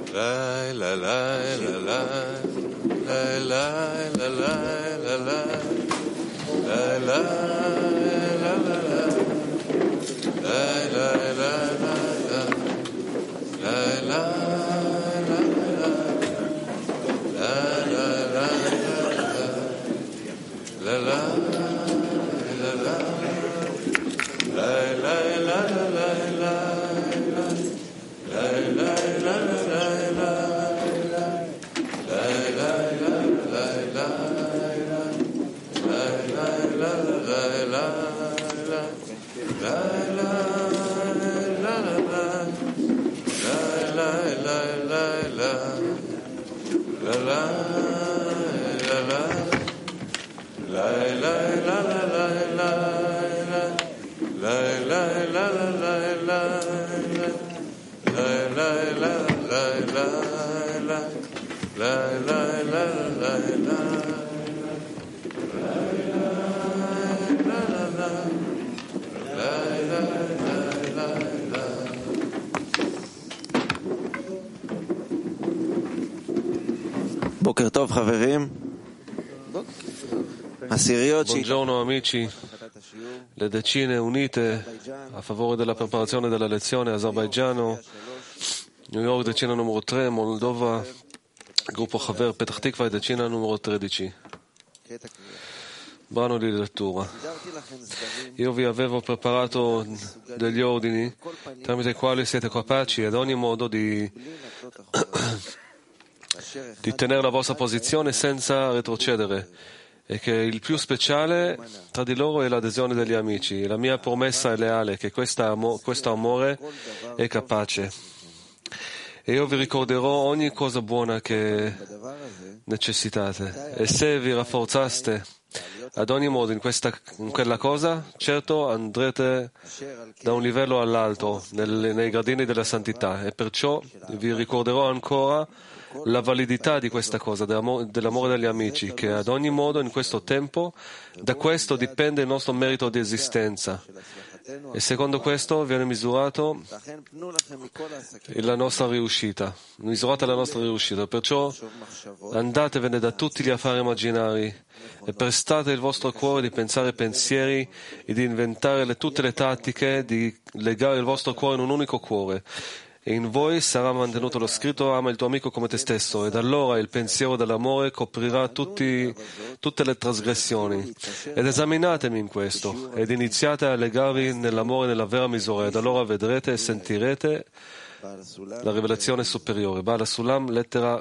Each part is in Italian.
Buongiorno amici, le decine unite a favore della preparazione della lezione Azerbaigiano, New York decina numero 3, Moldova, gruppo Haver Petah Tikva e decina numero 13. Brano di lettura. Io vi avevo preparato degli ordini tramite i quali siete capaci ad ogni modo di tenere la vostra posizione senza retrocedere, e che il più speciale tra di loro è l'adesione degli amici. La mia promessa è leale, che questo amore è capace. E io vi ricorderò ogni cosa buona che necessitate. E se vi rafforzaste ad ogni modo in quella cosa, certo andrete da un livello all'altro nei gradini della santità. E perciò vi ricorderò ancora la validità di questa cosa, dell'amore degli amici, che ad ogni modo in questo tempo da questo dipende il nostro merito di esistenza, e secondo questo viene misurata la nostra riuscita. Perciò andatevene da tutti gli affari immaginari e prestate il vostro cuore di pensare pensieri e di inventare tutte le tattiche di legare il vostro cuore in un unico cuore. E in voi sarà mantenuto lo scritto: ama il tuo amico come te stesso, ed allora il pensiero dell'amore coprirà tutte le trasgressioni. Ed esaminatemi in questo, ed iniziate a legarvi nell'amore nella vera misura, ed allora vedrete e sentirete la rivelazione superiore. Bala Sulam, lettera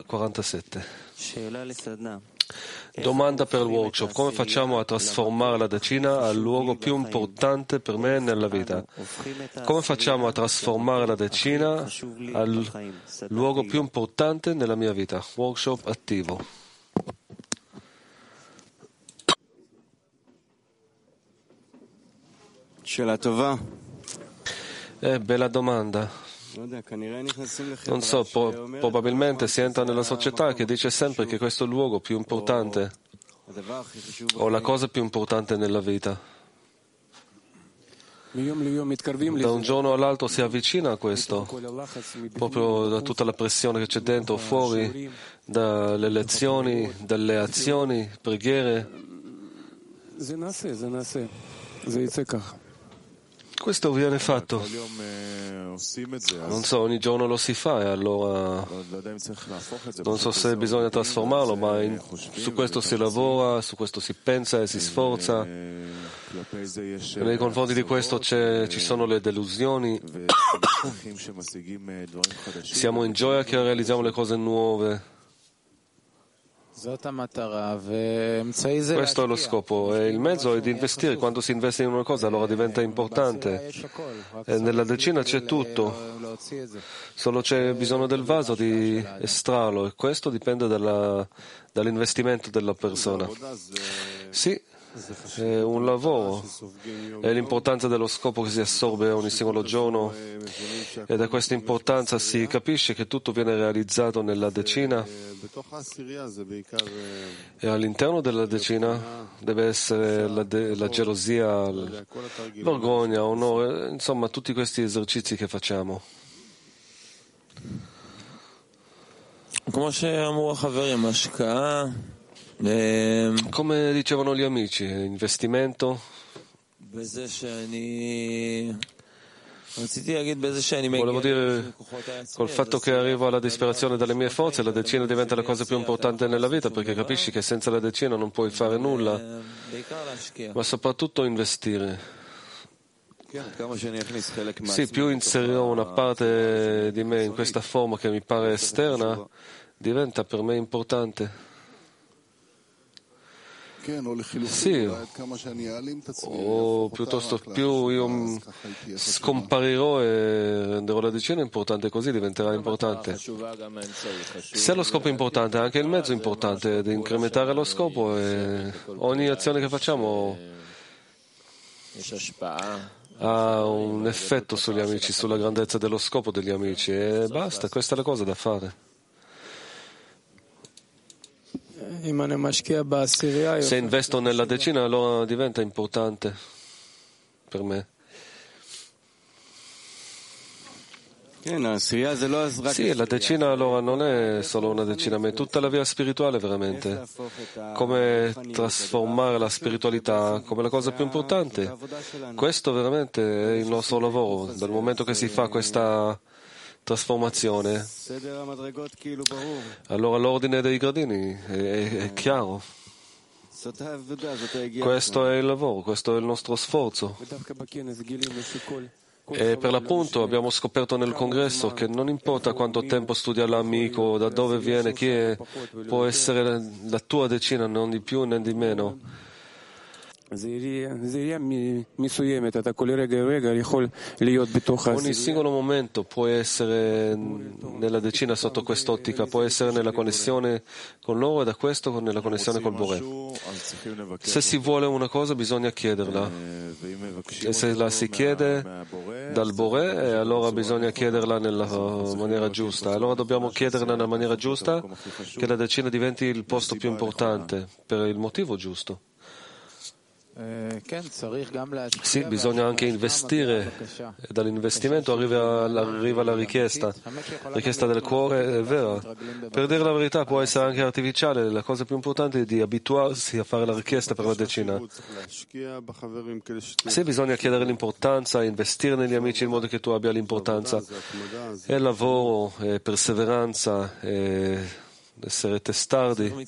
47. Domanda per il workshop: come facciamo a trasformare la decina al luogo più importante per me nella vita? Come facciamo a trasformare la decina al luogo più importante nella mia vita? Workshop attivo. Bella domanda. Non so, probabilmente si entra nella società che dice sempre che questo è il luogo più importante o la cosa più importante nella vita. Da un giorno all'altro si avvicina a questo, proprio da tutta la pressione che c'è dentro o fuori, dalle lezioni, dalle azioni, preghiere. Questo viene fatto. Non so, ogni giorno lo si fa, e allora non so se bisogna trasformarlo, ma su questo si lavora, su questo si pensa e si sforza. Nei confronti di questo ci sono le delusioni. Siamo in gioia che realizziamo le cose nuove. Questo è lo scopo, e il mezzo è di investire. Quando si investe in una cosa, allora diventa importante. E nella decina c'è tutto, solo c'è bisogno del vaso di estrarlo, e questo dipende dall'investimento della persona. Sì, è un lavoro, è l'importanza dello scopo che si assorbe ogni singolo giorno, e da questa importanza si capisce che tutto viene realizzato nella decina, e all'interno della decina deve essere la gelosia, l'orgoglio, l'onore, insomma tutti questi esercizi che facciamo. Come dicevano gli amici, investimento. Volevo dire, col fatto che arrivo alla disperazione dalle mie forze, la decina diventa la cosa più importante nella vita, perché capisci che senza la decina non puoi fare nulla, ma soprattutto investire. Sì, più inserirò una parte di me in questa forma che mi pare esterna, diventa per me importante. Sì, o piuttosto più io scomparirò e renderò la decina importante, così diventerà importante. Se lo scopo è importante, anche il mezzo è importante, di incrementare lo scopo, e ogni azione che facciamo ha un effetto sugli amici, sulla grandezza dello scopo degli amici, e basta, questa è la cosa da fare. Se investo nella decina, allora diventa importante per me. Sì, la decina allora non è solo una decina, ma è tutta la via spirituale veramente. Come trasformare la spiritualità come la cosa più importante. Questo veramente è il nostro lavoro. Dal momento che si fa questa trasformazione, allora l'ordine dei gradini è chiaro. Questo è il lavoro, questo è il nostro sforzo. E per l'appunto abbiamo scoperto nel congresso che non importa quanto tempo studia l'amico, da dove viene, chi è, può essere la tua decina, non di più né di meno. Ogni singolo momento può essere nella decina sotto quest'ottica, può essere nella connessione con loro e da questo nella connessione col Boré. Se si vuole una cosa bisogna chiederla, e se la si chiede dal Boré, allora bisogna chiederla nella maniera giusta. Allora dobbiamo chiederla nella maniera giusta, che la decina diventi il posto più importante per il motivo giusto. Sì, bisogna anche investire, e dall'investimento arriva la richiesta del cuore è vera. Per dire la verità può essere anche artificiale, la cosa più importante è di abituarsi a fare la richiesta per la decina. Sì, bisogna chiedere l'importanza, investire negli amici in modo che tu abbia l'importanza, e lavoro, e perseveranza, e essere testardi.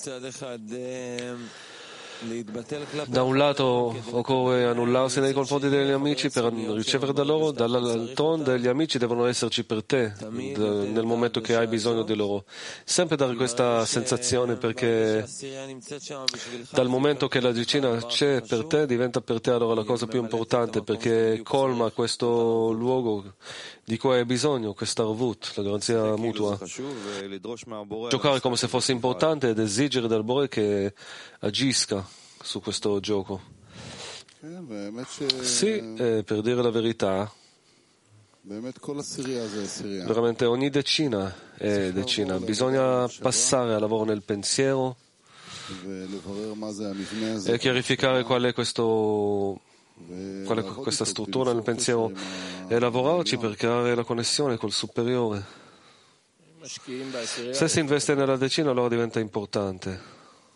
Da un lato occorre annullarsi nei confronti degli amici per ricevere da loro, dall'altronde gli amici devono esserci per te nel momento che hai bisogno di loro. Sempre dare questa sensazione, perché dal momento che la decina c'è per te, diventa per te allora la cosa più importante, perché colma questo luogo di cui hai bisogno, questa arvut, la garanzia mutua. Giocare come se fosse importante ed esigere dal Boré che agisca su questo gioco. Sì, per dire la verità, veramente ogni decina è decina. Bisogna passare al lavoro nel pensiero e chiarificare qual è questa struttura nel pensiero e lavorarci per creare la connessione col superiore. Se si investe nella decina, allora diventa importante.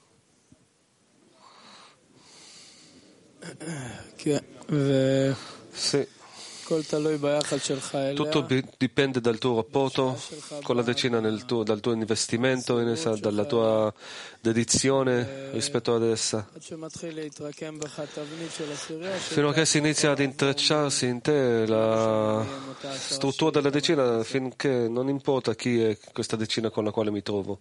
Sì. Tutto dipende dal tuo rapporto con la decina, dal tuo investimento in essa, dalla tua dedizione rispetto ad essa. Fino a che si inizia ad intrecciarsi in te la struttura della decina, finché non importa chi è questa decina con la quale mi trovo.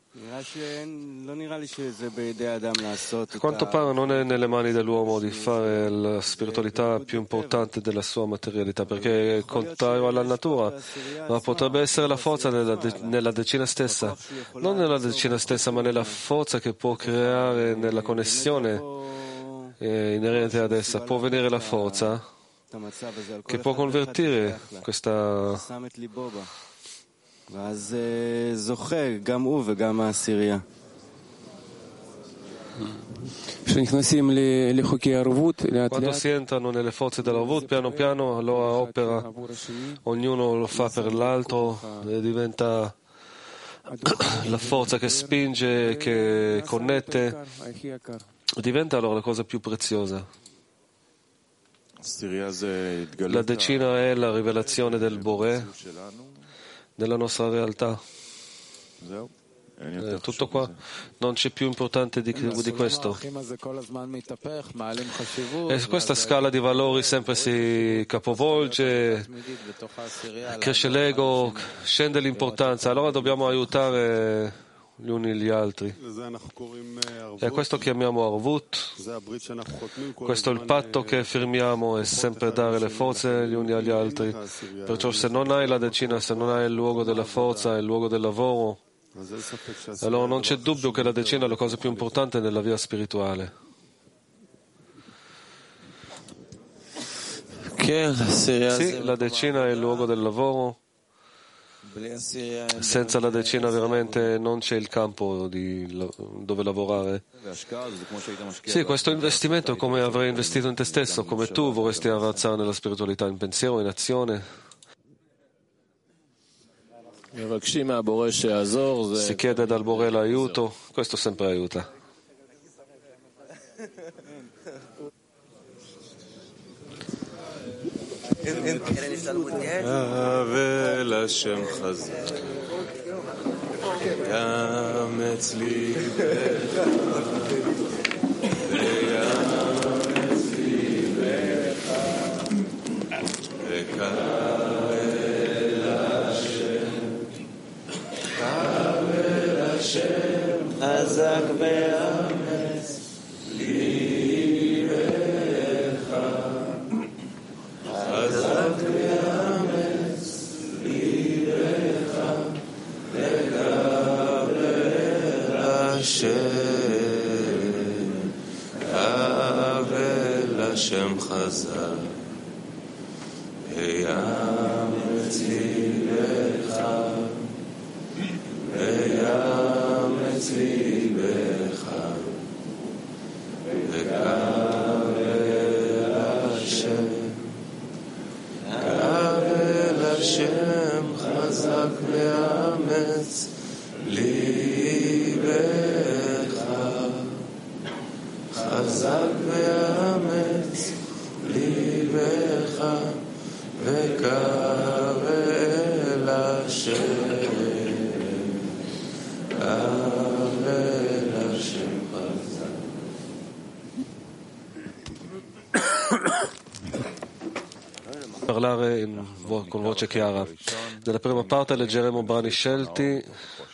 A quanto pare non è nelle mani dell'uomo di fare la spiritualità più importante della sua materialità, perché è contrario alla natura, ma potrebbe essere la forza nella decina stessa, non nella decina stessa, ma nella forza che può creare nella connessione inerente ad essa. Può venire la forza che può convertire questa quando si entrano nelle forze dell'Arvut, piano piano allora opera, ognuno lo fa per l'altro e diventa la forza che spinge, che connette, diventa allora la cosa più preziosa. La decina è la rivelazione del Boré nella nostra realtà. Tutto qua, non c'è più importante di questo. E questa scala di valori sempre si capovolge, cresce l'ego, scende l'importanza, allora dobbiamo aiutare gli uni gli altri. E questo chiamiamo Arvut, questo è il patto che firmiamo, è sempre dare le forze gli uni agli altri. Perciò se non hai la decina, se non hai il luogo della forza, il luogo del lavoro, allora non c'è dubbio che la decina è la cosa più importante nella via spirituale. Sì, la decina è il luogo del lavoro. Senza la decina veramente non c'è il campo dove lavorare. Sì, questo investimento è come avrei investito in te stesso, come tu vorresti avanzare nella spiritualità, in pensiero, in azione. Si chiede dal Boré l'aiuto, questo sempre aiuta. אבל השם חזק, יאמץ ליבך, ויאמץ ליבך, וקבל השם חזק ויאמץ ליבך, חזק ויאמץ ליבך, וקבל השם חזק ויאמץ ליבך, ויאמץ ליבך, וקבל השם חזק ויאמץ ליבך, חזק ויאמץ ליבך, וקבל השם, קבל השם חזק. Parlare con voce chiara. Nella prima parte leggeremo brani scelti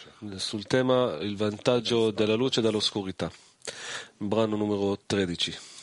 sul tema il vantaggio della luce e dell'oscurità. Brano numero 13.